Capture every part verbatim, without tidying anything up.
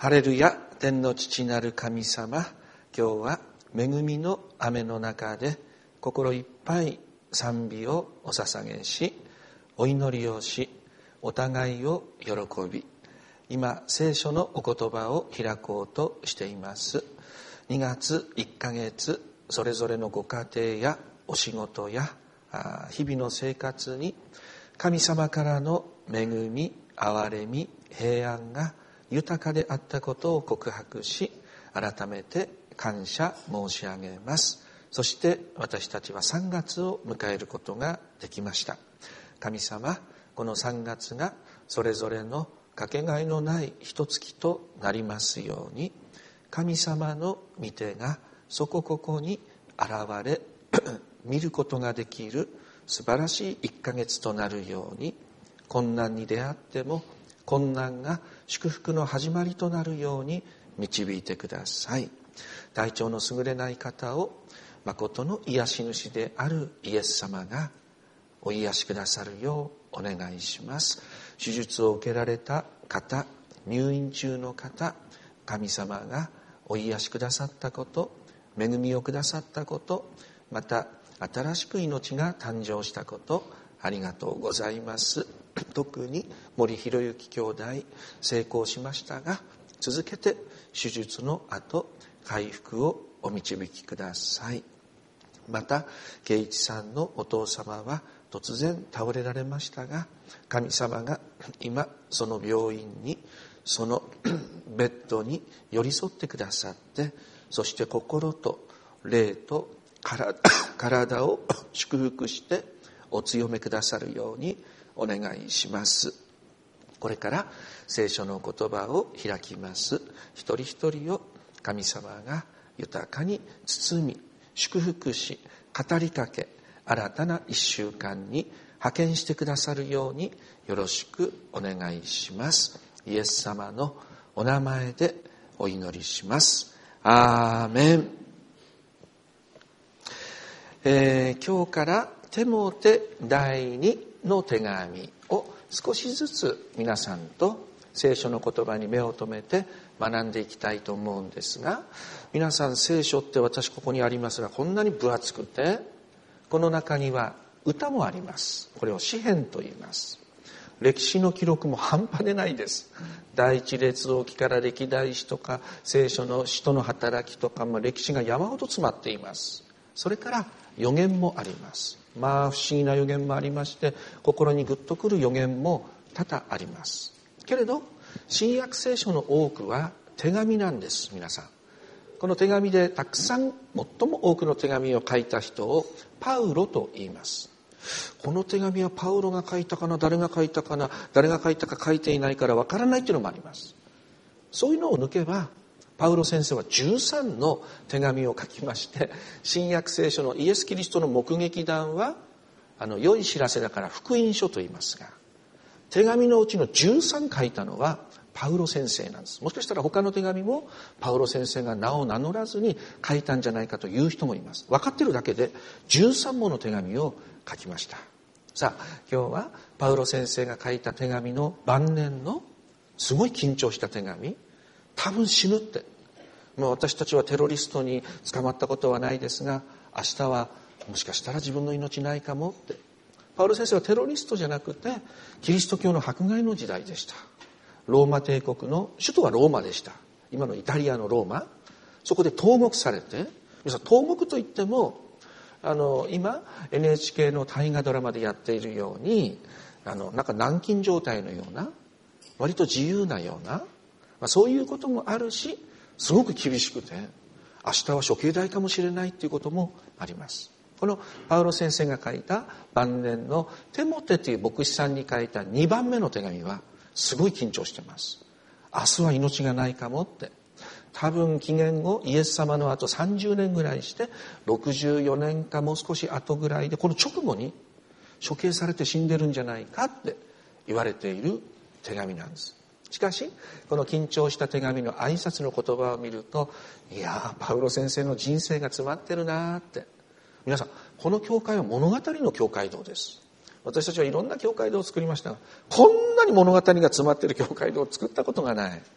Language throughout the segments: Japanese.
ハレルヤ、天の父なる神様、今日は恵みの雨の中で心いっぱい賛美をお捧げし、お祈りをし、お互いを喜び、今聖書のお言葉を開こうとしています。にがついっかげつ、それぞれのご家庭やお仕事や日々の生活に神様からの恵み、憐れみ、平安が豊かであったことを告白し、改めて感謝申し上げます。そして私たちはさんがつを迎えることができました。神様、このさんがつがそれぞれのかけがえのない一月となりますように、神様の御手がそこここに現れ見ることができる素晴らしいいっかげつとなるように、困難に出会っても困難が祝福の始まりとなるように導いてください。体調の優れない方を誠の癒し主であるイエス様がお癒しくださるようお願いします。手術を受けられた方、入院中の方、神様がお癒しくださったこと、恵みをくださったこと、また新しく命が誕生したこと、ありがとうございます。特に森博之兄弟成功しましたが、続けて手術の後回復をお導きください。また圭一さんのお父様は突然倒れられましたが、神様が今その病院に、そのベッドに寄り添ってくださって、そして心と霊と 体, 体を祝福してお強めくださるようにお願いします。これから聖書の言葉を開きます。一人一人を神様が豊かに包み祝福し、語りかけ、新たな一週間に派遣してくださるようによろしくお願いします。イエス様のお名前でお祈りします。アーメン。えー、今日からテモテだいにの手紙を少しずつ皆さんと聖書の言葉に目を留めて学んでいきたいと思うんですが、皆さん聖書って私ここにありますが、こんなに分厚くて、この中には歌もあります。これを詩編と言います。歴史の記録も半端でないです。第一列王記から歴代史とか聖書の使徒の働きとか、まあ、歴史が山ほど詰まっています。それから予言もあります。まあ不思議な予言もありまして、心にグッとくる予言も多々あります。けれど新約聖書の多くは手紙なんです。皆さん、この手紙でたくさん最も多くの手紙を書いた人をパウロと言います。この手紙はパウロが書いたかな、誰が書いたかな、誰が書いたか書いていないからわからないというのもあります。そういうのを抜けばパウロ先生はじゅうさんの手紙を書きまして、新約聖書のイエス・キリストの目撃談はあの良い知らせだから福音書と言いますが、手紙のうちのじゅうさん書いたのはパウロ先生なんです。もしかしたら他の手紙もパウロ先生が名を名乗らずに書いたんじゃないかという人もいます。分かってるだけでじゅうさんもの手紙を書きました。さあ今日はパウロ先生が書いた手紙の晩年のすごい緊張した手紙、多分死ぬって、もう私たちはテロリストに捕まったことはないですが、明日はもしかしたら自分の命ないかもって。パウロ先生はテロリストじゃなくてキリスト教の迫害の時代でした。ローマ帝国の首都はローマでした。今のイタリアのローマ、そこで投獄されて、皆さん投獄といってもあの今 エヌエイチケー の大河ドラマでやっているように、あのなんか軟禁状態のような、割と自由なような、まあ、そういうこともあるし、すごく厳しくて明日は処刑台かもしれないということもあります。このパウロ先生が書いた晩年のテモテという牧師さんに書いたにばんめの手紙はすごい緊張してます。明日は命がないかもって。多分紀元後イエス様の後さんじゅうねんぐらいしてろくじゅうよねんかもう少し後ぐらいで、この直後に処刑されて死んでるんじゃないかって言われている手紙なんです。しかしこの緊張した手紙の挨拶の言葉を見ると、いやパウロ先生の人生が詰まってるなって。皆さん、この教会は物語の教会堂です。私たちはいろんな教会堂を作りましたが、こんなに物語が詰まっている教会堂を作ったことがない。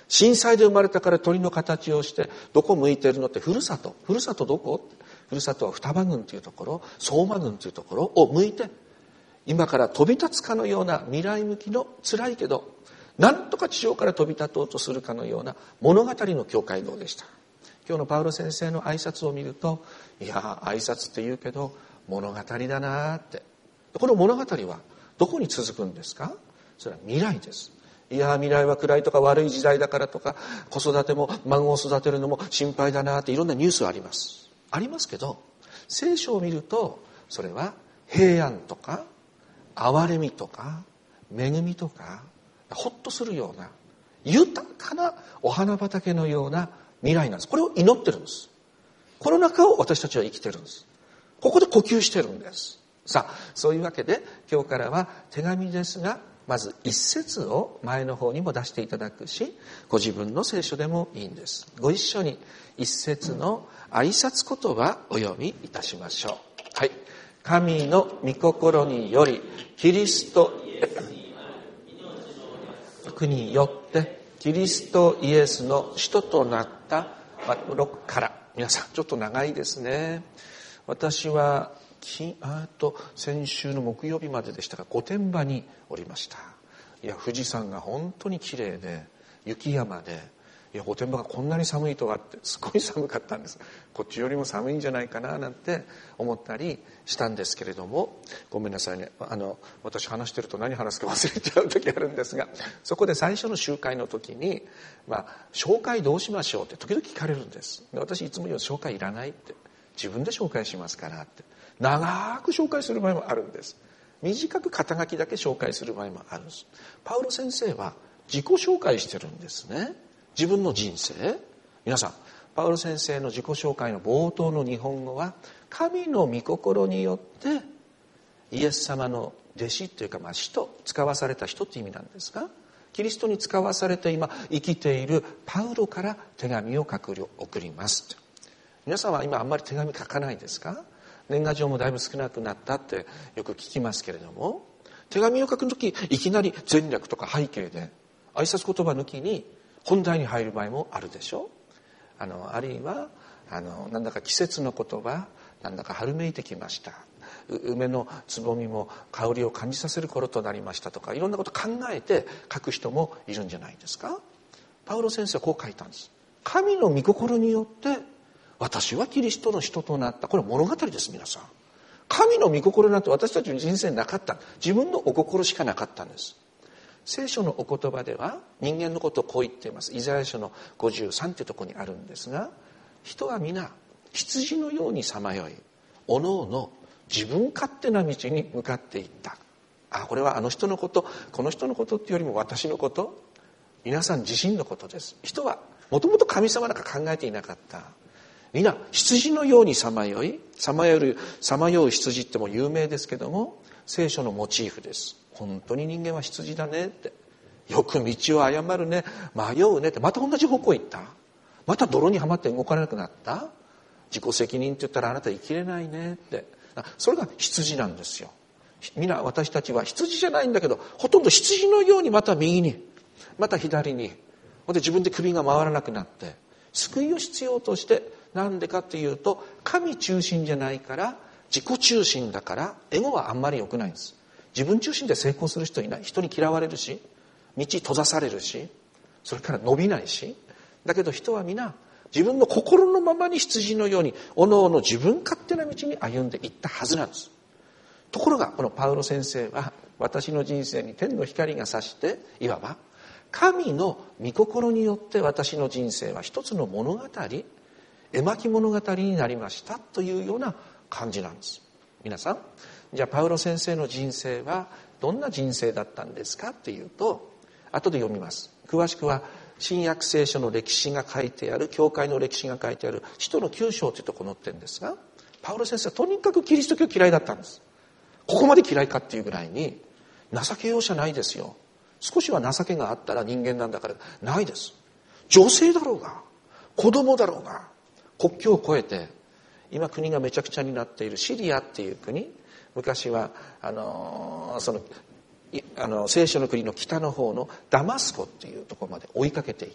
震災で生まれたから鳥の形をしてどこ向いてるのって、ふるさとふるさとどこ、ふるさとは双葉郡というところ、相馬郡というところを向いて、今から飛び立つかのような未来向きの、辛いけどなんとか地上から飛び立とうとするかのような物語の教会堂でした。今日のパウロ先生の挨拶を見ると、いや挨拶って言うけど物語だなって。この物語はどこに続くんですか？それは未来です。いや未来は暗いとか悪い時代だからとか、子育ても孫を育てるのも心配だなっていろんなニュースはありますありますけど、聖書を見るとそれは平安とか憐れみとか恵みとか、ほっとするような豊かなお花畑のような未来なんです。これを祈ってるんです。この中を私たちは生きてるんです。ここで呼吸してるんです。さあそういうわけで今日からは手紙ですが、まず一節を前の方にも出していただくし、ご自分の聖書でもいいんです。ご一緒に一節の挨拶言葉お読みいたしましょう。はい。神の御心によりキリストによってキリストイエスの使徒となったろくから、皆さんちょっと長いですね。私はきあと先週の木曜日まででしたが御殿場におりました。いや富士山が本当に綺麗で雪山で、いや御殿場がこんなに寒いとはってすごい寒かったんです。こっちよりも寒いんじゃないかななんて思ったりしたんですけれども、ごめんなさいね、あの私話してると何話すか忘れちゃう時あるんですが、そこで最初の集会の時に、まあ、紹介どうしましょうって時々聞かれるんです。で私いつも言う、紹介いらないって、自分で紹介しますからって。長く紹介する場合もあるんです。短く肩書きだけ紹介する場合もあるんです。パウロ先生は自己紹介してるんですね。自分の人生。皆さんパウロ先生の自己紹介の冒頭の日本語は、神の御心によってイエス様の弟子というか、まあ使徒、使わされた人って意味なんですが、キリストに使わされて今生きているパウロから手紙を送ります。皆さんは今あんまり手紙書かないですか？年賀状もだいぶ少なくなったってよく聞きますけれども、手紙を書くときいきなり前略とか背景で挨拶言葉抜きに本題に入る場合もあるでしょ。あのあるいはあのなんだか季節の言葉、なんだか春めいてきました、梅のつぼみも香りを感じさせる頃となりましたとか、いろんなこと考えて書く人もいるんじゃないですか。パウロ先生はこう書いたんです。神の御心によって私はキリストの使徒となった。これは物語です。皆さん、神の御心なんて私たちの人生になかった。自分のお心しかなかったんです。聖書のお言葉では人間のことをこう言っています。イザヤ書のごじゅうさんというところにあるんですが、人は皆羊のようにさまよい、おのおの自分勝手な道に向かっていった。あ、これはあの人のこと、この人のことっていうよりも私のこと、皆さん自身のことです。人はもともと神様なんか考えていなかった。皆羊のようにさまよい、さまよう、さまよう羊っても有名ですけども、聖書のモチーフです。本当に人間は羊だねって、よく道を誤るね、迷うねって、また同じ方向行った、また泥にはまって動かなくなった、自己責任って言ったらあなた生きれないねって、それが羊なんですよ。皆私たちは羊じゃないんだけど、ほとんど羊のようにまた右にまた左に、で自分で首が回らなくなって救いを必要として、なんでかっていうと神中心じゃないから、自己中心だから、エゴはあんまり良くないんです。自分中心で成功する人いない。人に嫌われるし、道閉ざされるし、それから伸びないし、だけど人は皆自分の心のままに羊のようにおのおの自分勝手な道に歩んでいったはずなんです。ところがこのパウロ先生は私の人生に天の光が差して、いわば神の御心によって私の人生は一つの物語、絵巻物語になりましたというような感じなんです。皆さん、じゃあパウロ先生の人生はどんな人生だったんですかっていうと、後で読みます。詳しくは新約聖書の歴史が書いてある、教会の歴史が書いてある使徒のきゅう章というところに載ってるんですが、パウロ先生はとにかくキリスト教嫌いだったんです。ここまで嫌いかっていうぐらいに、情け容赦ないですよ。少しは情けがあったら人間なんだから、ないです。女性だろうが子供だろうが、国境を越えて今国がめちゃくちゃになっているシリアっていう国、昔はあのそのあの聖書の国の北の方のダマスコっていうところまで追いかけていって、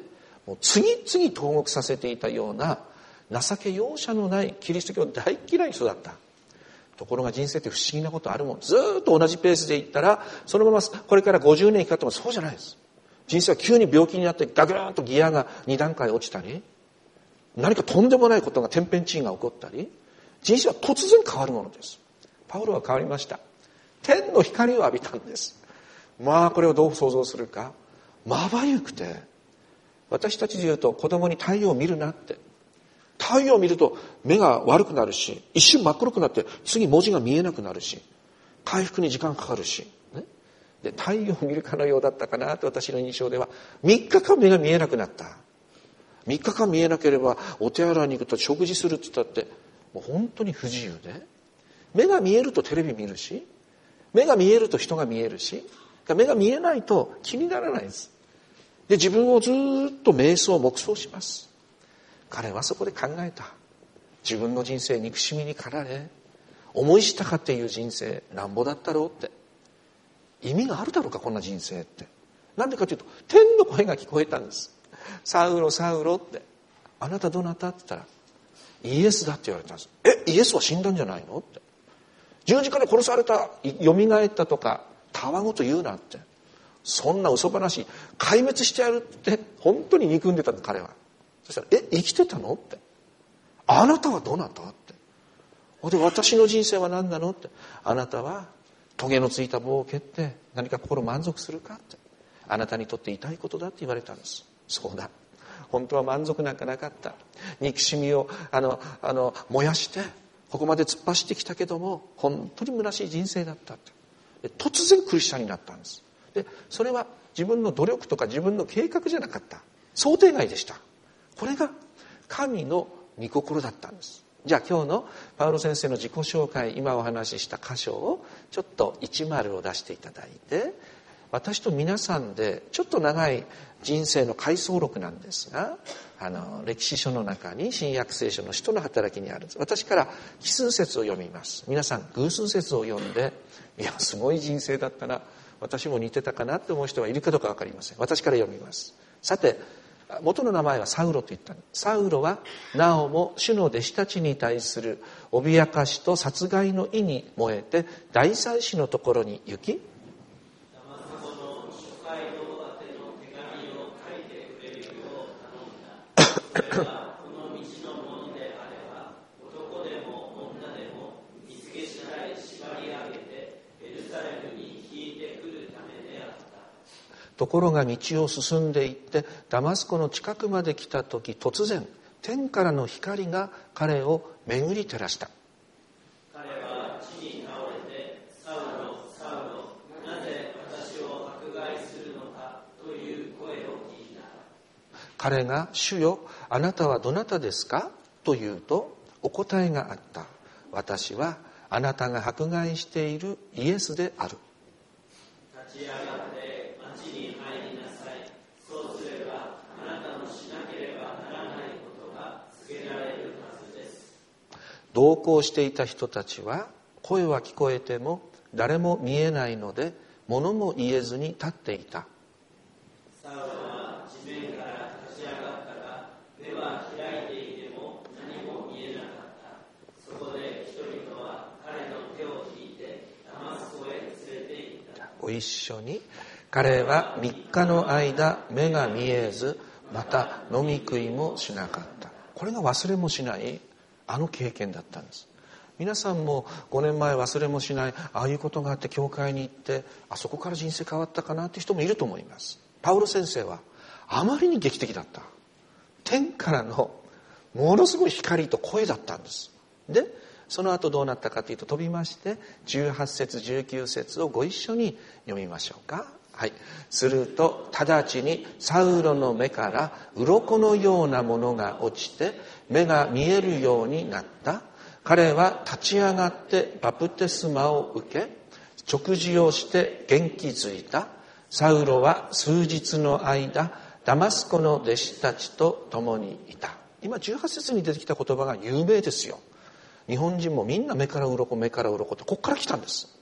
もう次々投獄させていたような情け容赦のないキリスト教大嫌い人だった。ところが人生って不思議なことあるもん。ずーっと同じペースでいったら、そのままこれからごじゅうねん生き方もそうじゃないです。人生は急に病気になってガクーンとギアがに段階落ちたり、何かとんでもないことが天変地異が起こったり、人生は突然変わるものです。パウロは変わりました。天の光を浴びたんです。まあこれをどう想像するか。まばゆくて、私たちで言うと子供に太陽を見るなって。太陽を見ると目が悪くなるし、一瞬真っ黒くなって次文字が見えなくなるし、回復に時間かかるし、ね、で太陽を見るかのようだったかなと私の印象では、みっかかん目が見えなくなった。みっかかん見えなければお手洗いに行くと食事するって言ったって、もう本当に不自由で、目が見えるとテレビ見るし、目が見えると人が見えるし、目が見えないと気にならないです。で、自分をずっと瞑想、黙想します。彼はそこで考えた。自分の人生、憎しみに駆られ、思いしたかっていう人生、なんぼだったろうって。意味があるだろうか、こんな人生って。なんでかというと、天の声が聞こえたんです。サウロ、サウロって。あなたどなたって言ったら、イエスだって言われたんです。え、イエスは死んだんじゃないのって。十字架で殺された、蘇ったとか、たわごと言うなって。そんな嘘話、壊滅してやるって、本当に憎んでたの、彼は。そしたら、え、生きてたのって。あなたはどなたって。で、私の人生は何なのって。あなたは、トゲのついた棒を蹴って、何か心満足するかって。あなたにとって痛いことだって言われたんです。そうだ。本当は満足なんかなかった。憎しみを、あの、あの、燃やして、ここまで突っ走ってきたけども、本当に虚しい人生だったって。で、突然クリスチャンになったんです。で、それは自分の努力とか自分の計画じゃなかった。想定外でした。これが神の御心だったんです。じゃあ今日のパウロ先生の自己紹介、今お話しした箇所をちょっと一丸を出していただいて、私と皆さんでちょっと長い人生の回想録なんですが、あの歴史書の中に新約聖書の使徒の働きにあるんです。私から奇数節を読みます。皆さん偶数節を読んで、いやすごい人生だったな、私も似てたかなって思う人はいるかどうか分かりません。私から読みます。さて、元の名前はサウロと言ったの。サウロはなおも主の弟子たちに対する脅かしと殺害の意に燃えて大祭司のところに行き、ところが道を進んでいってダマスコの近くまで来た時、突然天からの光が彼を巡り照らした。 彼は地に倒れて、サウロ、サウロ、なぜ私を迫害するのかという声を聞いた。 彼が、主よ、あなたはどなたですかと言うと、お答えがあった。私はあなたが迫害しているイエスである。 立ち上がって町に入りなさい。そうすればあなたのしなければならないことが告げられるはずです。 同行していた人たちは、声は聞こえても誰も見えないので物も言えずに立っていた。 サウロは地面から立ち上がったが、目は開いていても何も見えなかった。そこで人々は彼の手を引いてダマスコへ連れて行った。 ご一緒に。彼はみっかの間目が見えず、また飲み食いもしなかった。これが忘れもしないあの経験だったんです。皆さんもごねんまえ忘れもしないああいうことがあって教会に行って、あそこから人生変わったかなっていう人もいると思います。パウロ先生はあまりに劇的だった。天からのものすごい光と声だったんです。で、その後どうなったかというと、飛びましてじゅうはち節じゅうきゅう節をご一緒に読みましょうか。はい。すると直ちにサウロの目から鱗のようなものが落ちて目が見えるようになった。彼は立ち上がってバプテスマを受け、食事をして元気づいた。サウロは数日の間ダマスコの弟子たちと共にいた。今じゅうはち節に出てきた言葉が有名ですよ。日本人もみんな目から鱗目から鱗ってここから来たんです。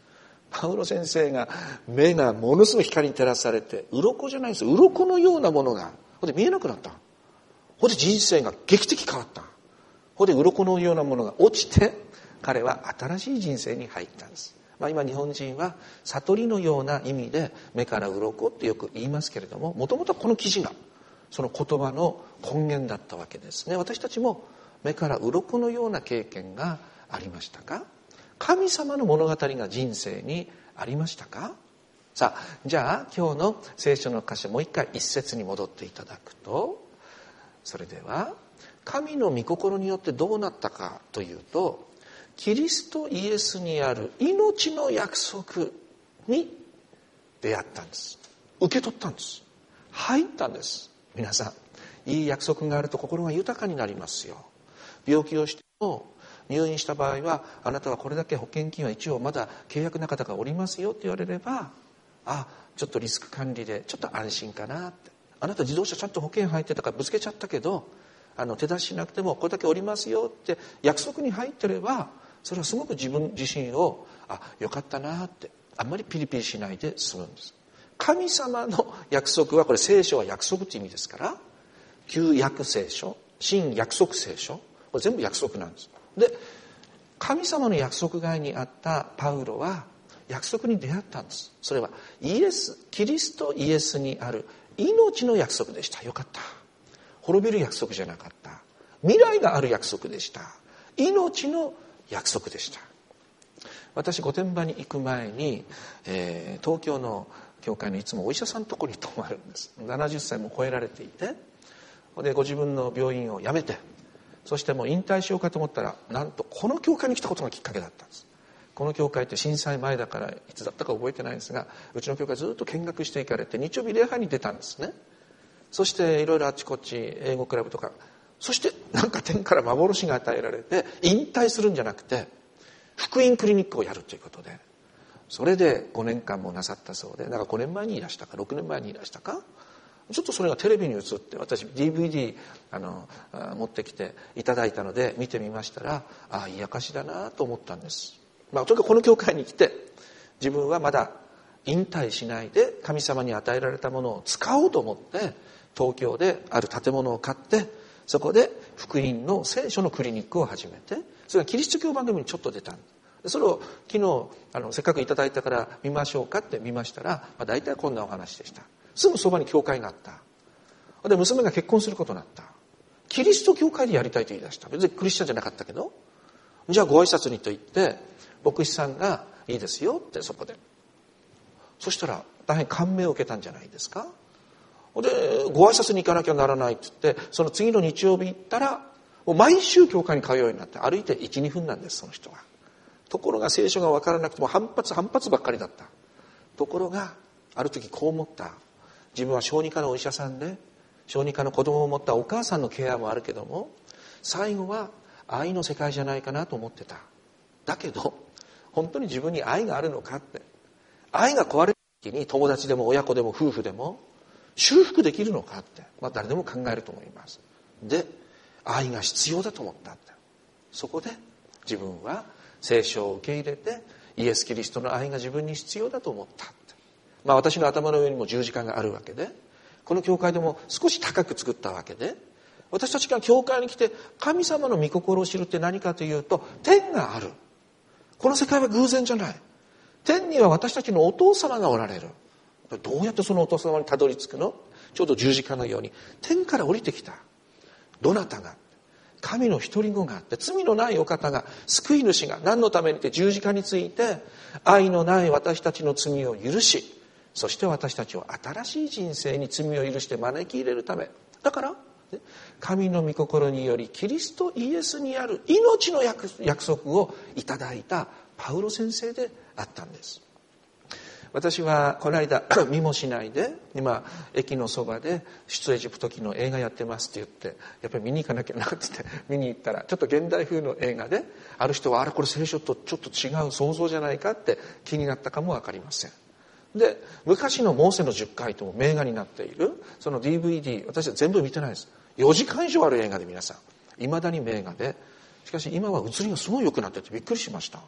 パウロ先生が目がものすごい光に照らされて、鱗じゃないですよ、鱗のようなものがほんで見えなくなった。ほんで人生が劇的変わった。ほんで鱗のようなものが落ちて、彼は新しい人生に入ったんです。まあ、今日本人は悟りのような意味で目から鱗ってよく言いますけれども、もともとこの記事がその言葉の根源だったわけですね。私たちも目から鱗のような経験がありましたか？神様の物語が人生にありましたか？さあ、じゃあ今日の聖書の箇所、もう一回一節に戻っていただくと、それでは神の御心によってどうなったかというと、キリストイエスにある命の約束に出会ったんです。受け取ったんです。入ったんです。皆さん、いい約束があると心が豊かになりますよ。病気をしても入院した場合は、あなたはこれだけ保険金は一応まだ契約な方がおりますよって言われれば、あ、ちょっとリスク管理でちょっと安心かなって。あなた自動車ちゃんと保険入ってたからぶつけちゃったけど、あの手出ししなくてもこれだけおりますよって約束に入ってれば、それはすごく自分自身を、あ、よかったなって、あんまりピリピリしないで済むんです。神様の約束は、これ聖書は約束という意味ですから、旧約聖書、新約束聖書、これ全部約束なんです。で、神様の約束外にあったパウロは約束に出会ったんです。それはイエス、キリストイエスにある命の約束でした。よかった。滅びる約束じゃなかった。未来がある約束でした。命の約束でした。私、御殿場に行く前に、えー、東京の教会にいつもお医者さんのところに泊まるんです。ななじゅっさいも超えられていて、でご自分の病院を辞めて、そしてもう引退しようかと思ったら、なんとこの教会に来たことがきっかけだったんです。この教会って震災前だからいつだったか覚えてないんですが、うちの教会ずっと見学していかれて、日曜日礼拝に出たんですね。そしていろいろあちこち英語クラブとか、そしてなんか天から幻が与えられて、引退するんじゃなくて福音クリニックをやるということで、それでごねんかんもなさったそうで、なんかごねんまえにいらしたかろくねんまえにいらしたか、ちょっとそれがテレビに映って、私 ディーブイディー あの持ってきていただいたので見てみましたら、ああ、いい証だなと思ったんです。まあ、とにかくこの教会に来て、自分はまだ引退しないで神様に与えられたものを使おうと思って、東京である建物を買って、そこで福音の聖書のクリニックを始めて、それがキリスト教番組にちょっと出たんです。それを昨日あのせっかくいただいたから見ましょうかって見ましたら、まあ、大体こんなお話でした。すぐそばに教会があった。で、娘が結婚することになった。キリスト教会でやりたいと言い出した。別にクリスチャンじゃなかったけど、じゃあご挨拶にと言って牧師さんがいいですよって、そこで。そしたら大変感銘を受けたんじゃないですか。で、ご挨拶に行かなきゃならないって言って、その次の日曜日行ったら、もう毎週教会に通うようになって、歩いていち、にふんなんです、その人は。ところが聖書が分からなくても反発反発ばっかりだった。ところがある時こう思った。自分は小児科のお医者さんで、小児科の子供を持ったお母さんのケアもあるけども、最後は愛の世界じゃないかなと思ってた。だけど本当に自分に愛があるのかって、愛が壊れる時に友達でも親子でも夫婦でも修復できるのかって、まあ、誰でも考えると思います。で、愛が必要だと思ったって。そこで自分は聖書を受け入れて、イエス・キリストの愛が自分に必要だと思ったって。まあ、私の頭の上にも十字架があるわけで、この教会でも少し高く作ったわけで、私たちが教会に来て神様の御心を知るって何かというと、天がある。この世界は偶然じゃない。天には私たちのお父様がおられる。どうやってそのお父様にたどり着くの？ちょうど十字架のように天から降りてきた。どなたが？神の一人子があって、罪のないお方が、救い主が何のためにって十字架について、愛のない私たちの罪を許し、そして私たちを新しい人生に罪を許して招き入れるため。だから神の御心によりキリストイエスにある命の約束をいただいたパウロ先生であったんです。私はこの間見もしないで、今駅のそばで出エジプト記の映画やってますって言って、やっぱり見に行かなきゃなって言って見に行ったら、ちょっと現代風の映画で、ある人はあれこれ聖書とちょっと違う想像じゃないかって気になったかもわかりません。で、昔のモーセのじゅっかいとも名画になっているその ディーブイディー、私は全部見てないです。よじかん以上ある映画で、皆さん未だに名画で、しかし今は映りがすごい良くなっててびっくりしました。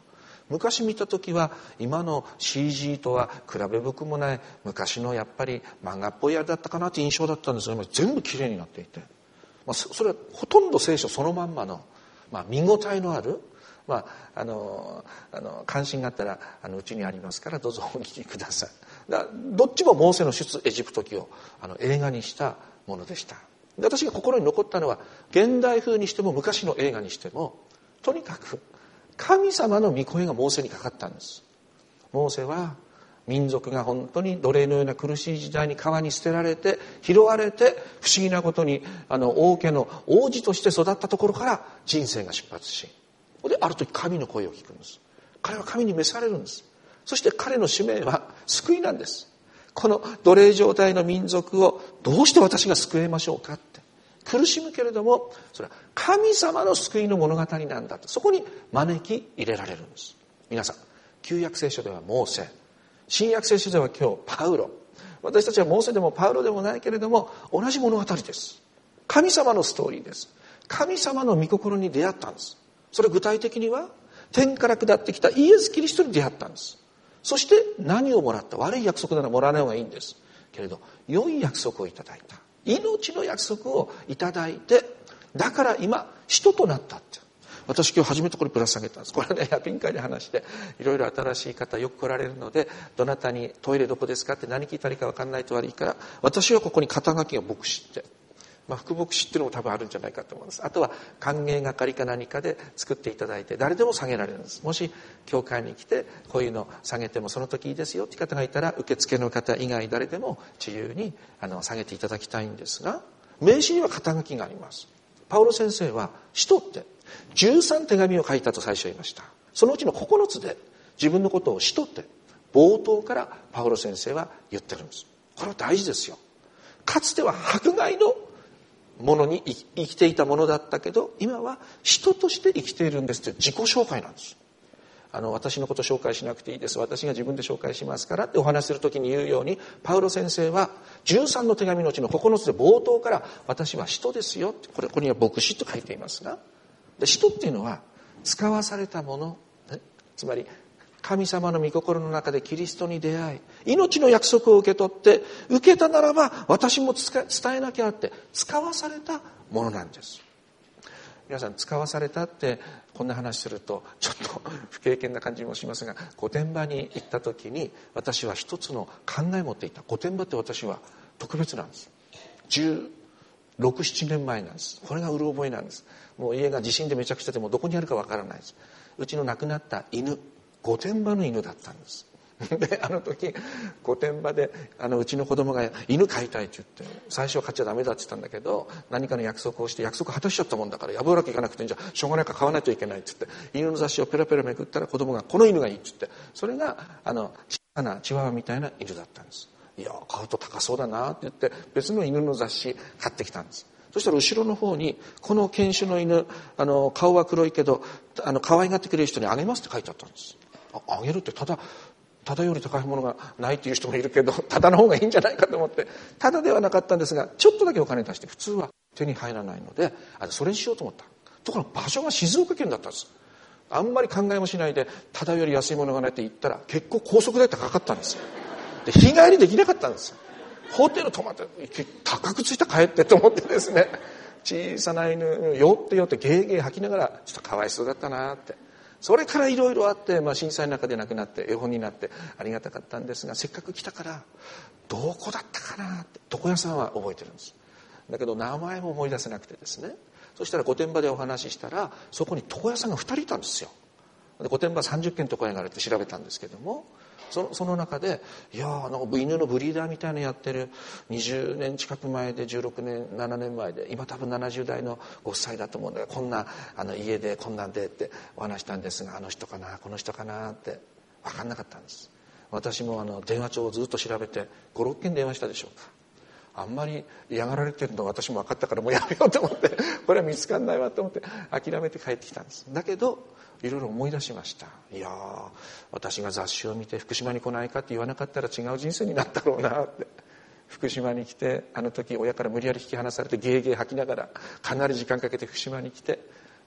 昔見た時は今の シージー とは比べ僕もない昔のやっぱり漫画っぽいあれだったかなという印象だったんですが、今全部きれいになっていて、まあ、それはほとんど聖書そのまんまの、まあ、見応えのある、まあ、あのあの関心があったらあのうちにありますからどうぞお聞きください。だどっちもモーセの出エジプト記をあの映画にしたものでした。で私が心に残ったのは現代風にしても昔の映画にしてもとにかく神様の御声がモーセにかかったんです。モーセは民族が本当に奴隷のような苦しい時代に川に捨てられて拾われて、不思議なことにあの王家の王子として育ったところから人生が出発し、である時神の声を聞くんです。彼は神に召されるんです。そして彼の使命は救いなんです。この奴隷状態の民族をどうして私が救えましょうかって、苦しむけれどもそれは神様の救いの物語なんだと、そこに招き入れられるんです。皆さん、旧約聖書ではモーセ、新約聖書では今日パウロ、私たちはモーセでもパウロでもないけれども同じ物語です。神様のストーリーです。神様の御心に出会ったんです。それ具体的には天から下ってきたイエス・キリストに出会ったんです。そして何をもらった？悪い約束ならもらわない方がいいんですけれど、良い約束をいただいた、命の約束をいただいて、だから今使徒となったって。私今日初めてこれぶら下げたんです。これね、夜品会で話していろいろ新しい方よく来られるので、どなたにトイレどこですかって何聞いたらいいか分かんないと悪いから、私はここに肩書きが牧師って、まあ、副牧師っていうのも多分あるんじゃないかと思います。あとは歓迎係か何かで作っていただいて誰でも下げられるんです。もし教会に来てこういうの下げてもその時いいですよって方がいたら、受付の方以外誰でも自由にあの下げていただきたいんですが、名詞には肩書きがあります。パウロ先生は使徒ってじゅうさん手紙を書いたと最初言いました。そのうちのここのつで自分のことを使徒って冒頭からパウロ先生は言ってるんです。これは大事ですよ。かつては迫害のものに生きていたものだったけど、今は人として生きているんですという自己紹介なんです。あの私のこと紹介しなくていいです、私が自分で紹介しますからってお話しするときに言うように、パウロ先生はじゅうさんの手紙のうちのここのつで冒頭から私は使徒ですよって、これここには牧師と書いていますが、で使徒っていうのは使わされたもの、ね、つまり神様の御心の中でキリストに出会い、命の約束を受け取って受けたならば私も伝えなきゃって使わされたものなんです。皆さん、使わされたってこんな話するとちょっと不経験な感じもしますが、御殿場に行った時に私は一つの考えを持っていた。御殿場って私は特別なんです。じゅうろく、ななねんまえなんです。これがうる覚えなんです。もう家が地震でめちゃくちゃでもどこにあるかわからないです。うちの亡くなった犬、御殿場の犬だったんです。で、あの時御殿場であのうちの子供が犬飼いたいって言って、最初は飼っちゃダメだって言ったんだけど、何かの約束をして約束果たしちゃったもんだからやぶらき行かなくていいんじゃしょうがないから買わないといけないって言って、犬の雑誌をペラペラめくったら子供がこの犬がいいって言って、それがあの小さなチワワみたいな犬だったんです。いや買うと高そうだなって言って別の犬の雑誌買ってきたんです。そしたら後ろの方にこの犬種の犬、あの顔は黒いけどあの可愛がってくれる人にあげますって書いてあったんです。 あ, あげるってただただより高いものがないっていう人もいるけど、ただの方がいいんじゃないかと思って、ただではなかったんですがちょっとだけお金出して普通は手に入らないので、あそれにしようと思った。ところが場所が静岡県だったんです。あんまり考えもしないでただより安いものがないって言ったら結構高速代ってかかったんですよ。で日帰りできなかったんですよ。ホテル泊まって高くついた帰ってと思ってですね、小さな犬酔って酔ってゲーゲー吐きながらちょっとかわいそうだったなって。それからいろいろあって、まあ、震災の中で亡くなって絵本になってありがたかったんですが、せっかく来たからどこだったかなって、床屋さんは覚えてるんです。だけど名前も思い出せなくてですね、そしたら御殿場でお話ししたらそこに床屋さんがふたりいたんですよ。で御殿場さんじゅっけん床屋があるって調べたんですけども、その、その中でいやーなんか犬のブリーダーみたいなのやってるにじゅうねん近く前でじゅうろくねんななねんまえで、今多分ななじゅう代のご夫妻だと思うんだけど、こんなあの家でこんなんでってお話したんですが、あの人かなこの人かなって分かんなかったんです。私もあの電話帳をずっと調べてご、ろっけん電話したでしょうか。あんまり嫌がられてるの私も分かったからもうやめようと思ってこれは見つかんないわと思って諦めて帰ってきたんです。だけどいろいろ思い出しました。いやー私が雑誌を見て福島に来ないかって言わなかったら違う人生になったろうなって。福島に来て、あの時親から無理やり引き離されてゲーゲー吐きながらかなり時間かけて福島に来て、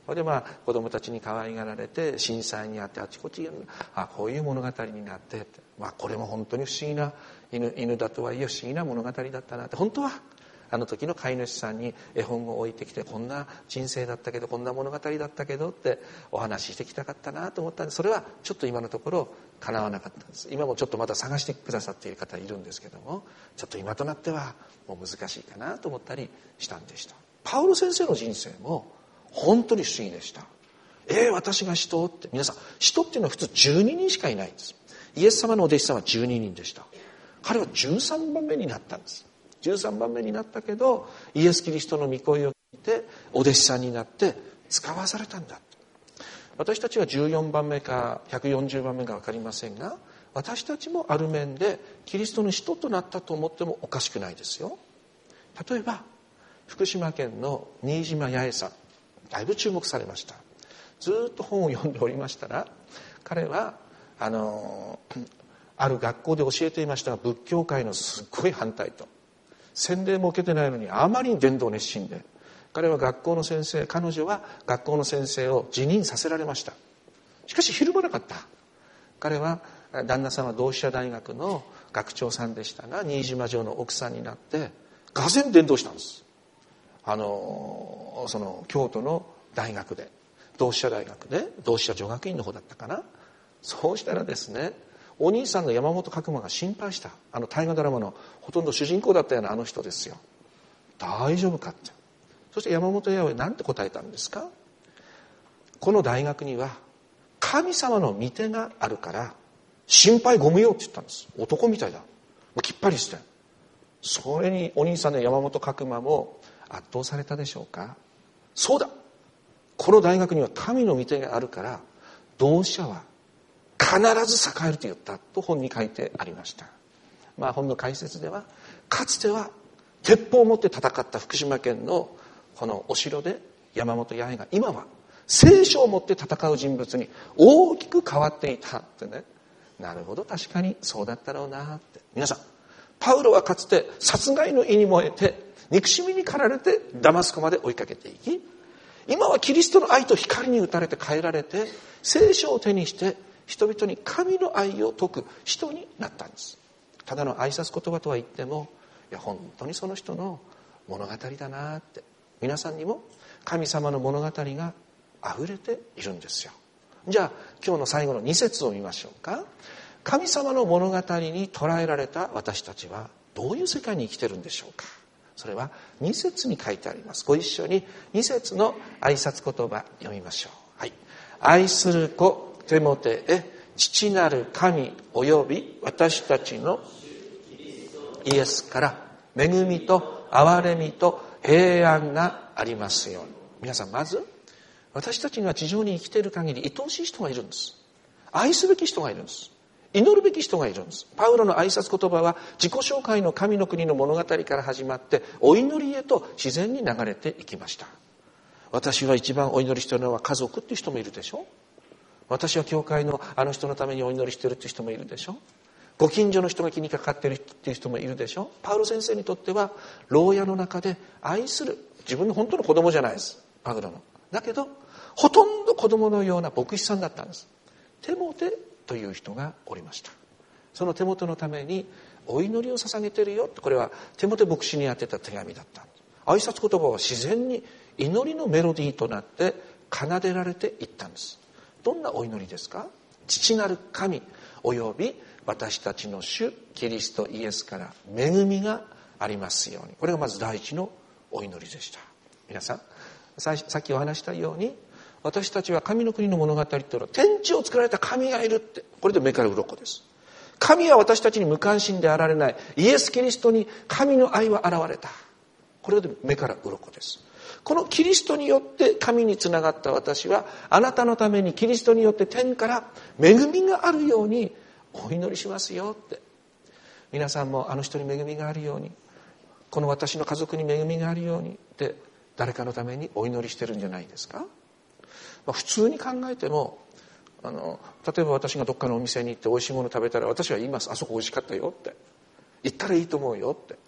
それでまあ子供たちに可愛がられて震災にあってあちこちあこういう物語になってって、まあ、これも本当に不思議な 犬, 犬だとはいえ不思議な物語だったなって、本当はあの時の飼い主さんに絵本を置いてきてこんな人生だったけどこんな物語だったけどってお話ししてきたかったなと思ったんで、それはちょっと今のところ叶わなかったんです。今もちょっとまた探してくださっている方いるんですけども、ちょっと今となってはもう難しいかなと思ったりしたんでした。パウロ先生の人生も本当に不思議でした。えー、私が使徒って、皆さん使徒っていうのは普通じゅうににんしかいないんです。イエス様のお弟子さんはじゅうににんでした。彼はじゅうさんばんめになったんです。じゅうさんばんめになったけどイエス・キリストの御声を聞いてお弟子さんになって使わされたんだ。私たちはじゅうよんばんめかひゃくよんじゅうばんめか分かりませんが、私たちもある面でキリストの使徒となったと思ってもおかしくないですよ。例えば福島県の新島八重さん、だいぶ注目されました。ずっと本を読んでおりましたら、彼はあのある学校で教えていましたが、仏教界のすっごい反対と、洗礼も受けてないのにあまりに伝道熱心で、彼は学校の先生彼女は学校の先生を辞任させられました。しかしひるまなかった。彼は旦那さんは同志社大学の学長さんでしたが、新島城の奥さんになってがぜん伝道したんです。あのその京都の大学で、同志社大学で同志社女学院の方だったかな。そうしたらですね、お兄さんの山本角馬が心配した。あの大河ドラマのほとんど主人公だったようなあの人ですよ。大丈夫かって。そして山本弥生なんて答えたんですか。この大学には神様の御手があるから心配ご無用って言ったんです。男みたいだ、きっぱりして。それにお兄さんの山本角馬も圧倒されたでしょうか。そうだ、この大学には神の御手があるから同志社は必ず栄えると言ったと本に書いてありました。まあ、本の解説では、かつては鉄砲を持って戦った福島県のこのお城で山本弥生が今は聖書を持って戦う人物に大きく変わっていたってね。なるほど、確かにそうだったろうなって。皆さん、パウロはかつて殺害の意に燃えて憎しみに駆られてダマスコまで追いかけていき、今はキリストの愛と光に打たれて変えられて聖書を手にして人々に神の愛を説く人になったんです。ただの挨拶言葉とは言っても、いや本当にその人の物語だなって。皆さんにも神様の物語が溢れているんですよ。じゃあ今日の最後のに節を見ましょうか。神様の物語に捉えられた私たちはどういう世界に生きてるんでしょうか。それはに節に書いてあります。ご一緒にに節の挨拶言葉読みましょう。はい。愛する子テモテへ、父なる神および私たちのイエスから恵みと憐れみと平安がありますように。皆さん、まず私たちが地上に生きている限り愛おしい人がいるんです。愛すべき人がいるんです。祈るべき人がいるんです。パウロの挨拶言葉は自己紹介の神の国の物語から始まってお祈りへと自然に流れていきました。私は一番お祈りしているのは家族っていう人もいるでしょ。私は教会のあの人のためにお祈りしているっていう人もいるでしょ。ご近所の人が気にかかっているっていう人もいるでしょ。パウロ先生にとっては牢屋の中で愛する、自分の本当の子供じゃないです、パウロの。だけどほとんど子供のような牧師さんだったんです。テモテという人がおりました。そのテモテのためにお祈りを捧げているよ。これはテモテ牧師に宛てた手紙だった。挨拶言葉は自然に祈りのメロディーとなって奏でられていったんです。どんなお祈りですか。父なる神および私たちの主キリストイエスから恵みがありますように。これがまず第一のお祈りでした。皆さん、さっきお話したように、私たちは神の国の物語というのは天地を作られた神がいるって、これで目から鱗です。神は私たちに無関心であられない。イエス・キリストに神の愛は現れた。これで目から鱗です。このキリストによって神につながった私は、あなたのためにキリストによって天から恵みがあるようにお祈りしますよって。皆さんもあの人に恵みがあるように、この私の家族に恵みがあるようにって誰かのためにお祈りしてるんじゃないですか。まあ、普通に考えても、あの例えば私がどっかのお店に行って美味しいもの食べたら、私は言います。あそこ美味しかったよって。行ったらいいと思うよって。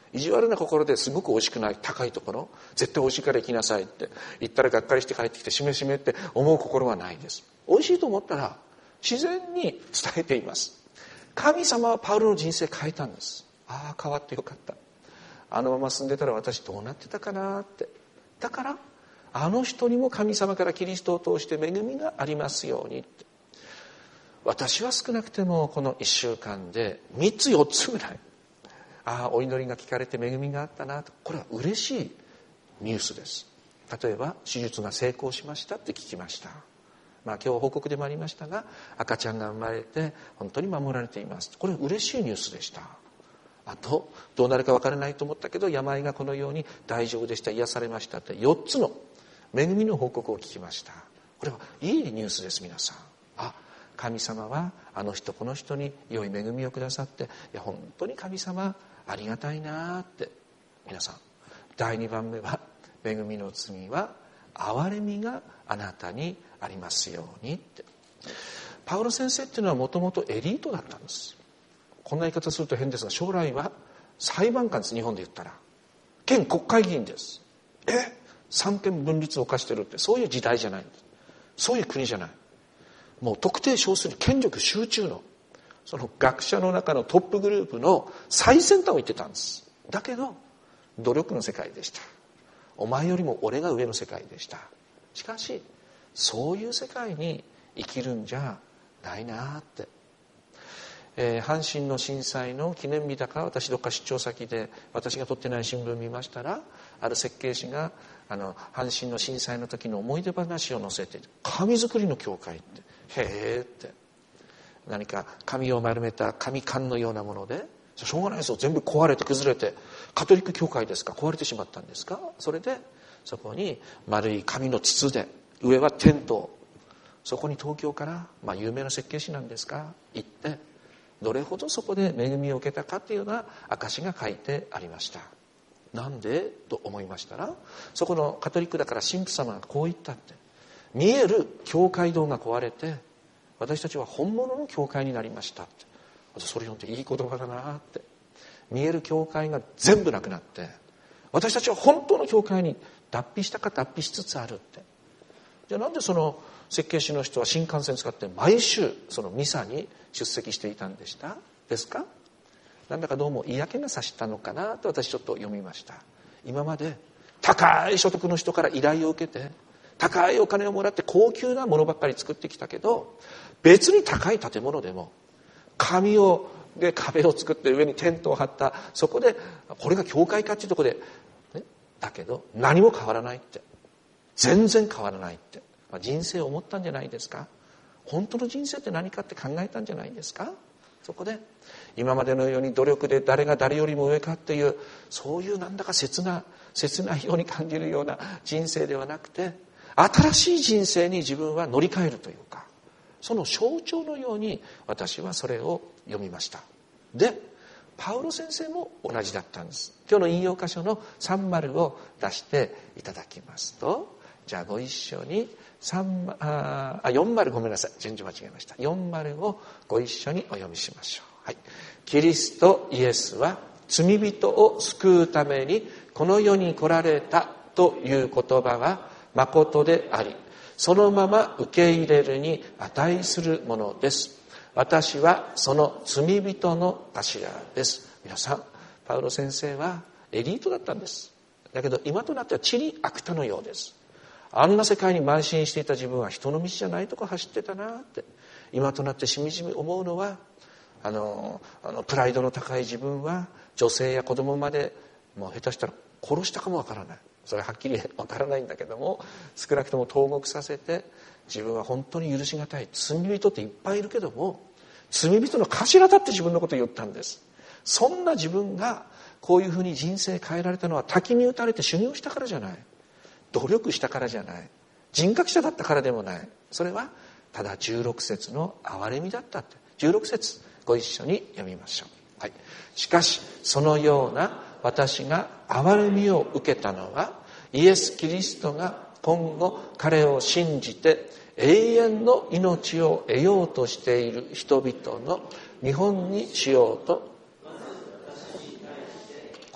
意地悪な心ですごく美味しくない高いところ、絶対美味しいから行きなさいって言ったらがっかりして帰ってきてしめしめって思う心はないです。美味しいと思ったら自然に伝えています。神様はパウロの人生変えたんです。ああ変わってよかった、あのまま住んでたら私どうなってたかなって。だからあの人にも神様からキリストを通して恵みがありますようにって。私は少なくてもこのいっしゅうかんでみっつよっつぐらい、ああお祈りが聞かれて恵みがあったなと、これは嬉しいニュースです。例えば手術が成功しましたって聞きました。まあ今日報告でもありましたが、赤ちゃんが生まれて本当に守られています。これ嬉しいニュースでした。あとどうなるか分からないと思ったけど病がこのように大丈夫でした、癒されましたってよっつの恵みの報告を聞きました。これはいいニュースです。皆さん、あ神様はあの人この人に良い恵みをくださって、いや本当に神様ありがたいなって。皆さん、だいにばんめは恵みの次は憐れみがあなたにありますようにって。パウロ先生っていうのはもともとエリートだったんです。こんな言い方すると変ですが、将来は裁判官です。日本で言ったら県国会議員です。え三権分立を犯してるって、そういう時代じゃないんです。そういう国じゃない。もう特定少数に権力集中のその学者の中のトップグループの最先端を言ってたんです。だけど努力の世界でした。お前よりも俺が上の世界でした。しかしそういう世界に生きるんじゃないなって、えー、阪神の震災の記念日だか、私どっか出張先で私が撮ってない新聞見ましたら、ある設計士があの阪神の震災の時の思い出話を載せて、紙作りの教会って、へーって、何か紙を丸めた紙缶のようなもので、しょうがないですよ、全部壊れて崩れて、カトリック教会ですか、壊れてしまったんですか。それでそこに丸い紙の筒で、上はテント、そこに東京から、まあ、有名な設計士なんですが行って、どれほどそこで恵みを受けたかっていうような証が書いてありました。なんでと思いましたら、そこのカトリックだから神父様がこう言ったって、見える教会堂が壊れて私たちは本物の教会になりましたって。それ読んでいい言葉だなって。見える教会が全部なくなって、私たちは本当の教会に脱皮したか脱皮しつつあるって。じゃあなんでその設計士の人は新幹線使って毎週そのミサに出席していたんでしたですか。なんだかどうも嫌気がさしたのかなと私ちょっと読みました。今まで高い所得の人から依頼を受けて、高いお金をもらって高級なものばっかり作ってきたけど、別に高い建物でも紙をで壁を作って上にテントを張った、そこでこれが教会かっていうところで、ね、だけど何も変わらないって、全然変わらないって、まあ、人生を思ったんじゃないですか。本当の人生って何かって考えたんじゃないですか。そこで今までのように努力で誰が誰よりも上かっていう、そういうなんだか切な切ないように感じるような人生ではなくて、新しい人生に自分は乗り換えるというか、その象徴のように私はそれを読みました。でパウロ先生も同じだったんです。今日の引用箇所のさん丸を出していただきますと、じゃあご一緒にさんああよん丸、ごめんなさい、順序間違えました。よん丸をご一緒にお読みしましょう。はい、キリストイエスは罪人を救うためにこの世に来られたという言葉は誠であり、そのまま受け入れるに値するものです。私はその罪人の頭です。皆さん、パウロ先生はエリートだったんです。だけど今となっては地に悪たのようです。あんな世界に邁進していた自分は人の道じゃないとこ走ってたなって、今となってしみじみ思うのは、あのあのプライドの高い自分は女性や子供までもう下手したら殺したかもわからない。それははっきりわからないんだけども、少なくとも投獄させて、自分は本当に許しがたい罪人っていっぱいいるけども、罪人の頭だって自分のことを言ったんです。そんな自分がこういうふうに人生変えられたのは、滝に打たれて修行したからじゃない、努力したからじゃない、人格者だったからでもない。それはただじゅうろく節の憐れみだったって。じゅうろく節ご一緒に読みましょう。はい、しかしそのような私が憐れみを受けたのは、イエス・キリストが今後彼を信じて永遠の命を得ようとしている人々の見本にしようと。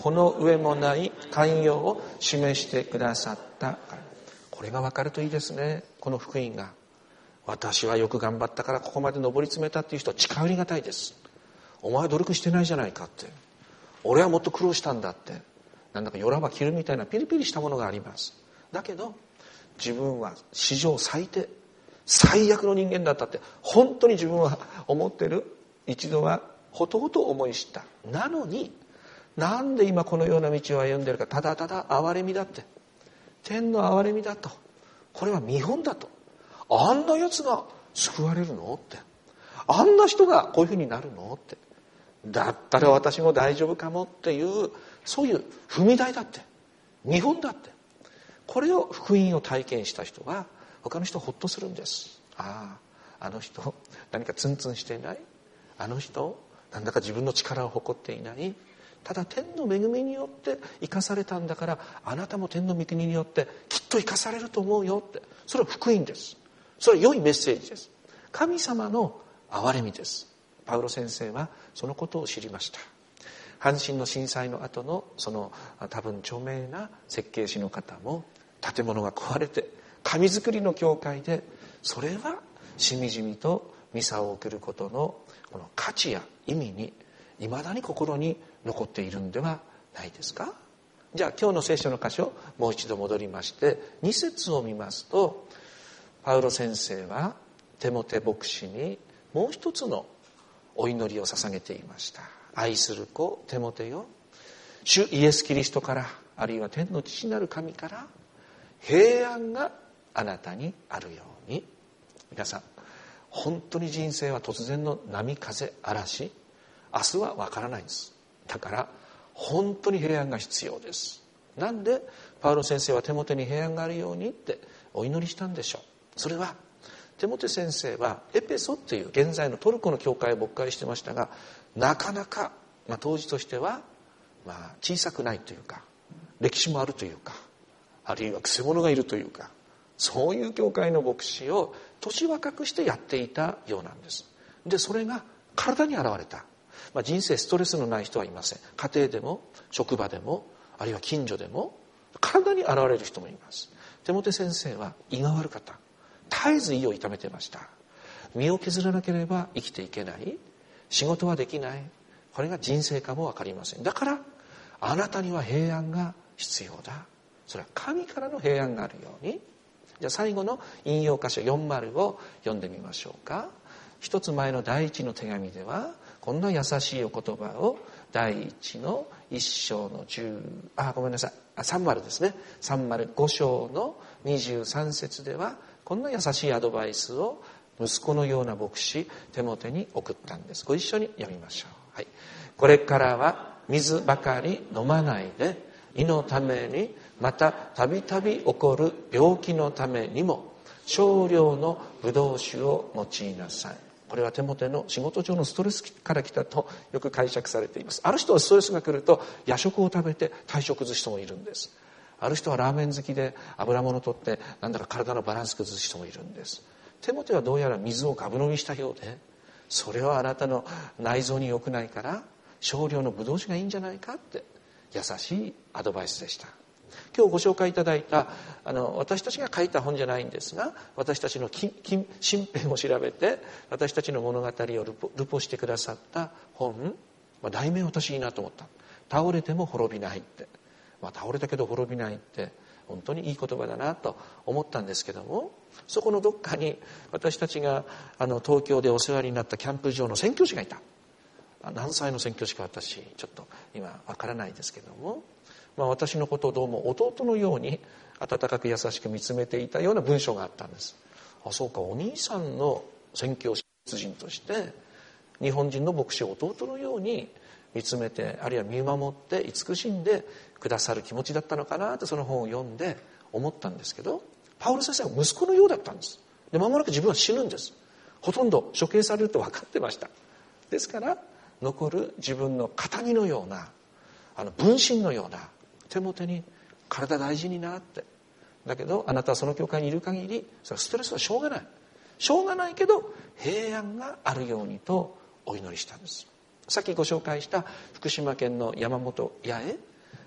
この上もない寛容を示してくださったから。これが分かるといいですね。この福音が、私はよく頑張ったからここまで上り詰めたっていう人は近寄りがたいです。お前は努力してないじゃないかって、俺はもっと苦労したんだって、なんだかよらば着るみたいなピリピリしたものがあります。だけど自分は史上最低最悪の人間だったって本当に自分は思ってる。一度はほとほと思い知った。なのになんで今このような道を歩んでるか。ただただ憐れみだって、天の憐れみだと、これは見本だと。あんなやつが救われるのって、あんな人がこういうふうになるのって、だったら私も大丈夫かもっていう、そういう踏み台だって、見本だって、これを福音を体験した人は他の人はほっとするんです。ああ、あの人何かツンツンしていない、あの人なんだか自分の力を誇っていない、ただ天の恵みによって生かされたんだから、あなたも天の御国によってきっと生かされると思うよって。それは福音です。それは良いメッセージです。神様の憐れみです。パウロ先生はそのことを知りました。阪神の震災の後のその多分著名な設計士の方も、建物が壊れて神作りの教会で、それはしみじみとミサを送ることのこの価値や意味にいまだに心に残っているんではないですか。じゃあ今日の聖書の箇所もう一度戻りましてに節を見ますと、パウロ先生はテモテ牧師にもう一つのお祈りを捧げていました。愛する子テモテよ、主イエス・キリストから、あるいは天の父なる神から平安があなたにあるように。皆さん、本当に人生は突然の波風嵐、明日はわからないんです。だから本当に平安が必要です。なんでパウロ先生はテモテに平安があるようにってお祈りしたんでしょう。それはテモテ先生はエペソっていう現在のトルコの教会を牧会してましたが、なかなか、まあ、当時としては、まあ、小さくないというか、歴史もあるというか、あるいはくせ者がいるというか、そういう教会の牧師を年若くしてやっていたようなんです。でそれが体に現れた。まあ、人生ストレスのない人はいません。家庭でも職場でもあるいは近所でも体に現れる人もいます。テモテ先生は胃が悪かった。絶えず胃を痛めてました。身を削らなければ生きていけない、仕事はできない、これが人生かも分かりません。だからあなたには平安が必要だ。それは神からの平安があるように。じゃあ最後の引用箇所よんじゅうを読んでみましょうか。一つ前の第一の手紙ではこんな優しいお言葉を、第一の一章の十あごめんなさいあさんじゅうですね、さんじゅうご章のにじゅうさん節ではこんな優しいアドバイスを息子のような牧師テモテに送ったんです。ご一緒に読みましょう。はい、これからは水ばかり飲まないで、胃のためにまたたびたび起こる病気のためにも少量のブドウ酒を用いなさい。これはテモテの仕事上のストレスから来たとよく解釈されています。ある人はストレスが来ると夜食を食べて体調崩す人もいるんです。ある人はラーメン好きで油物を取ってなんだか体のバランス崩す人もいるんです。テモテはどうやら水をガブ飲みしたようで、それはあなたの内臓に良くないから少量のブドウ酒がいいんじゃないかって優しいアドバイスでした。今日ご紹介いただいたあの私たちが書いた本じゃないんですが、私たちの身辺を調べて私たちの物語をルポ、ルポしてくださった本、まあ、題名私いいなと思った。倒れても滅びないって、まあ、倒れたけど滅びないって本当にいい言葉だなと思ったんですけども、そこのどっかに私たちがあの東京でお世話になったキャンプ場の宣教師がいた。何歳の宣教師か私ちょっと今わからないですけども、まあ、私のことをどうも弟のように温かく優しく見つめていたような文章があったんです。あ、そうか、お兄さんの宣教師人として日本人の牧師を弟のように見つめて、あるいは見守って慈しんでくださる気持ちだったのかなって、その本を読んで思ったんですけど、パウロ先生は息子のようだったんです。で間もなく自分は死ぬんです。ほとんど処刑されると分かってました。ですから残る自分の形見のようなあの分身のようなテモテに体大事になって、だけどあなたはその教会にいる限りそれストレスはしょうがないしょうがないけど平安があるようにとお祈りしたんです。さっきご紹介した福島県の山本八重、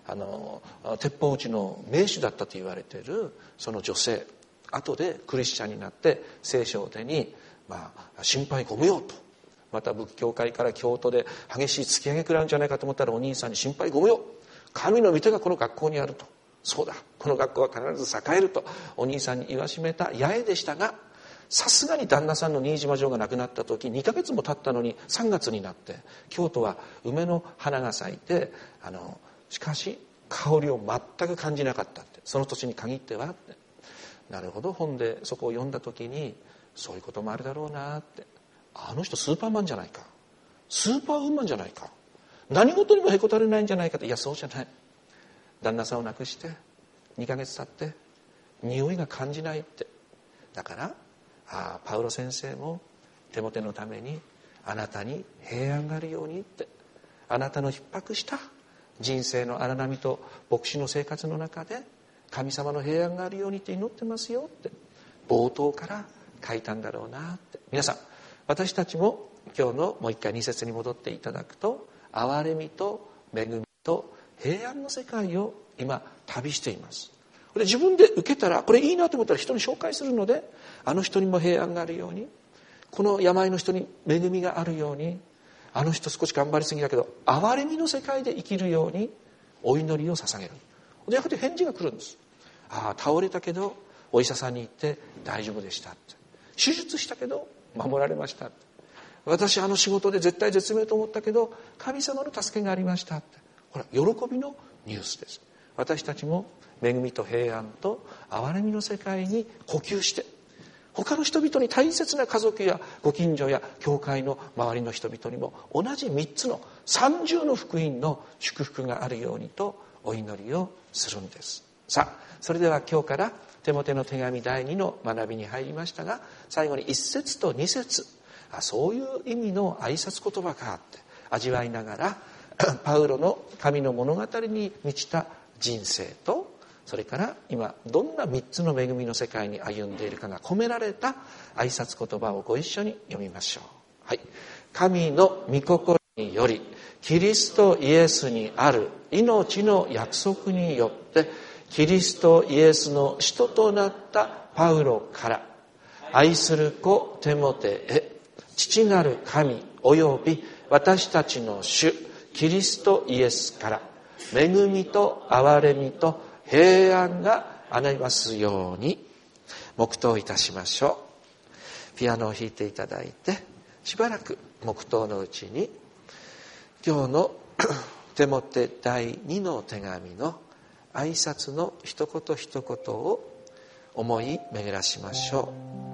あの鉄砲撃ちの名手だったと言われているその女性、後でクリスチャンになって聖書を手に、まあ、心配ご無用と、また仏教界から京都で激しい突き上げ食らうんじゃないかと思ったらお兄さんに心配ご無用、神の御手がこの学校にあると、そうだこの学校は必ず栄えるとお兄さんに言わしめた八重でしたが、さすがに旦那さんの新島城が亡くなった時にかげつも経ったのにさんがつになって京都は梅の花が咲いて、あのしかし香りを全く感じなかったって、その土地に限ってはって。なるほど、本でそこを読んだ時にそういうこともあるだろうなって、あの人スーパーマンじゃないか、スーパーウーマンじゃないか、何事にもへこたれないんじゃないかって。いやそうじゃない。旦那さんを亡くしてにかげつ経って匂いが感じないって。だからああパウロ先生もテモテのためにあなたに平安があるようにって、あなたの逼迫した人生の荒波と牧師の生活の中で神様の平安があるようにって祈ってますよって冒頭から書いたんだろうなって。皆さん、私たちも今日のもう一回に節に戻っていただくと、憐れみと恵みと平安の世界を今旅しています。これ自分で受けたらこれいいなと思ったら人に紹介するので、あの人にも平安があるように、この病の人に恵みがあるように、あの人少し頑張りすぎだけど憐れみの世界で生きるようにお祈りを捧げる。でやがて返事が来るんです。ああ倒れたけどお医者さんに行って大丈夫でしたって、手術したけど守られましたって、私あの仕事で絶対絶命と思ったけど神様の助けがありましたって。これは喜びのニュースです。私たちも恵みと平安と憐れみの世界に呼吸して、他の人々に大切な家族やご近所や教会の周りの人々にも同じみっつの三重の福音の祝福があるようにとお祈りをするんです。さあそれでは今日からテモテの手紙だいにの学びに入りましたが、最後にいっ節とに節、あそういう意味の挨拶言葉かって味わいながらパウロの神の物語に満ちた人生と、それから今どんなみっつの恵みの世界に歩んでいるかが込められた挨拶言葉をご一緒に読みましょう。はい。神の御心によりキリストイエスにある命の約束によってキリストイエスの使徒となったパウロから、愛する子テモテへ、父なる神および私たちの主キリストイエスから恵みと憐れみと平安がありますように。黙祷いたしましょう。ピアノを弾いていただいてしばらく黙祷のうちに今日のテモテだいにの手紙の挨拶の一言一言を思い巡らしましょ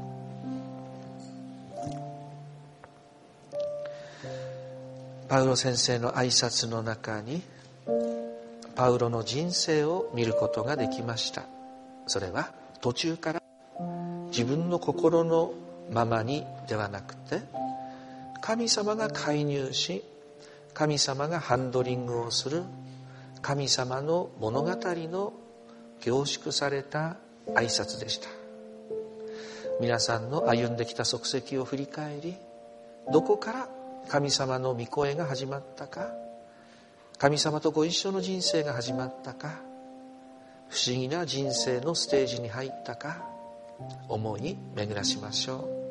う。パウロ先生の挨拶の中にパウロの人生を見ることができました。それは途中から自分の心のままにではなくて、神様が介入し神様がハンドリングをする神様の物語の凝縮された挨拶でした。皆さんの歩んできた足跡を振り返り、どこから神様の御声が始まったか、神様とご一緒の人生が始まったか、不思議な人生のステージに入ったか、思い巡らしましょう。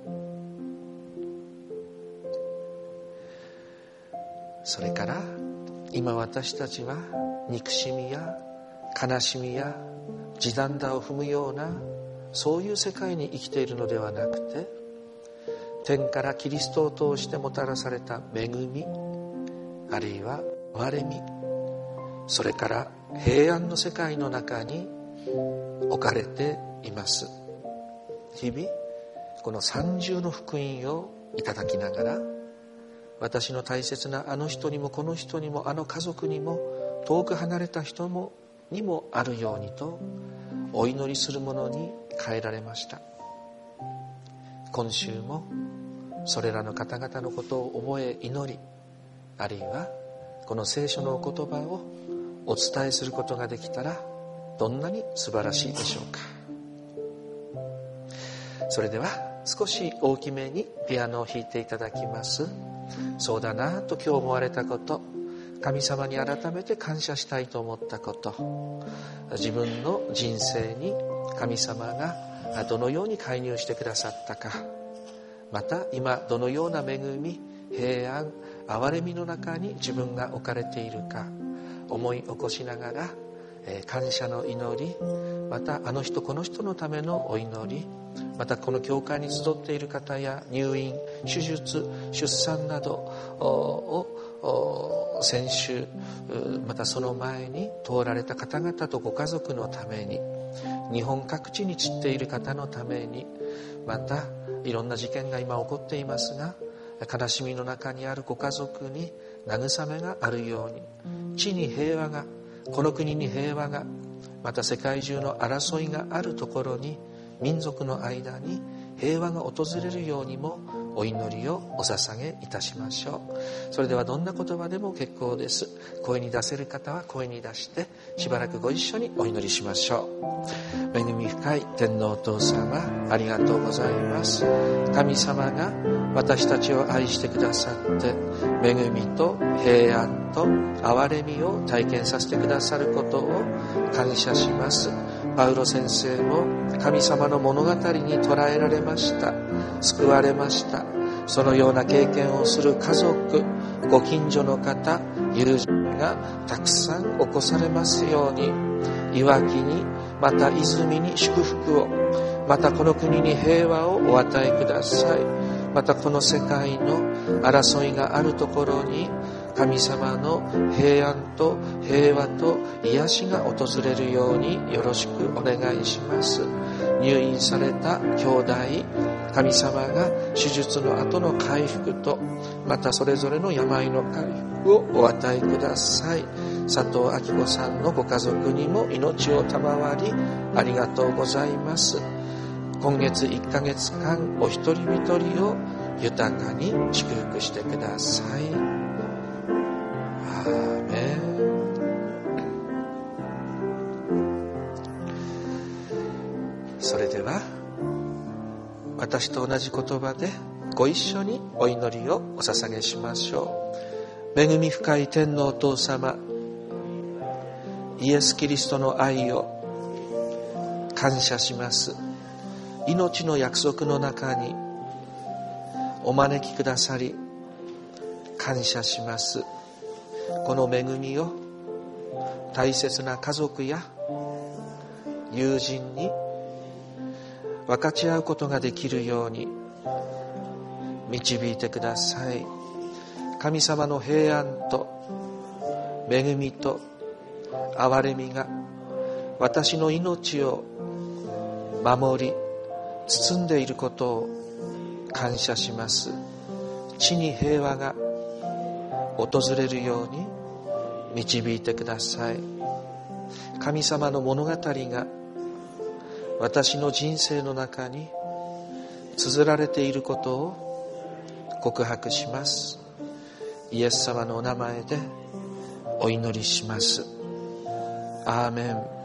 それから今私たちは憎しみや悲しみや地団打を踏むようなそういう世界に生きているのではなくて、天からキリストを通してもたらされた恵み、あるいは憐れみ、それから平安の世界の中に置かれています。日々この三重の福音をいただきながら、私の大切なあの人にもこの人にもあの家族にも遠く離れた人もにもあるようにとお祈りするものに変えられました。今週もそれらの方々のことを覚え祈り、あるいはこの聖書のお言葉をお伝えすることができたらどんなに素晴らしいでしょうか。それでは少し大きめにピアノを弾いていただきます。そうだなと今日思われたこと、 神様に改めて感謝したいと思ったこと、自分の人生に神様がどのように介入してくださったか、また今どのような恵み、平安、憐れみの中に自分が置かれているか思い起こしながら、感謝の祈り、またあの人この人のためのお祈り、またこの教会に集っている方や入院、手術、出産などを先週、またその前に通られた方々とご家族のために、日本各地に散っている方のために、またいろんな事件が今起こっていますが、悲しみの中にあるご家族に慰めがあるように、地に平和が、この国に平和が、また世界中の争いがあるところに、民族の間に平和が訪れるようにもお祈りをお捧げいたしましょう。それではどんな言葉でも結構です。声に出せる方は声に出してしばらくご一緒にお祈りしましょう。恵み深い天皇お父様、ありがとうございます。神様が私たちを愛してくださって、恵みと平安と憐れみを体験させてくださることを感謝します。パウロ先生も神様の物語に捉えられました。救われました。そのような経験をする家族、ご近所の方、友人がたくさん起こされますように、いわきに、また泉に祝福を、またこの国に平和をお与えください。またこの世界の争いがあるところに、神様の平安と平和と癒しが訪れるようによろしくお願いします。入院された兄弟、神様が手術の後の回復と、またそれぞれの病の回復をお与えください。佐藤明子さんのご家族にも命を賜りありがとうございます。今月いっかげつかんお一人一人を豊かに祝福してください。アーメン。それでは私と同じ言葉でご一緒にお祈りをお捧げしましょう。恵み深い天のお父様、イエス・キリストの愛を感謝します。命の約束の中にお招きくださり感謝します。この恵みを大切な家族や友人に分かち合うことができるように導いてください。神様の平安と恵みと憐れみが私の命を守り包んでいることを感謝します。地に平和が訪れるように導いてください。神様の物語が私の人生の中に綴られていることを告白します。イエス様のお名前でお祈りします。アーメン。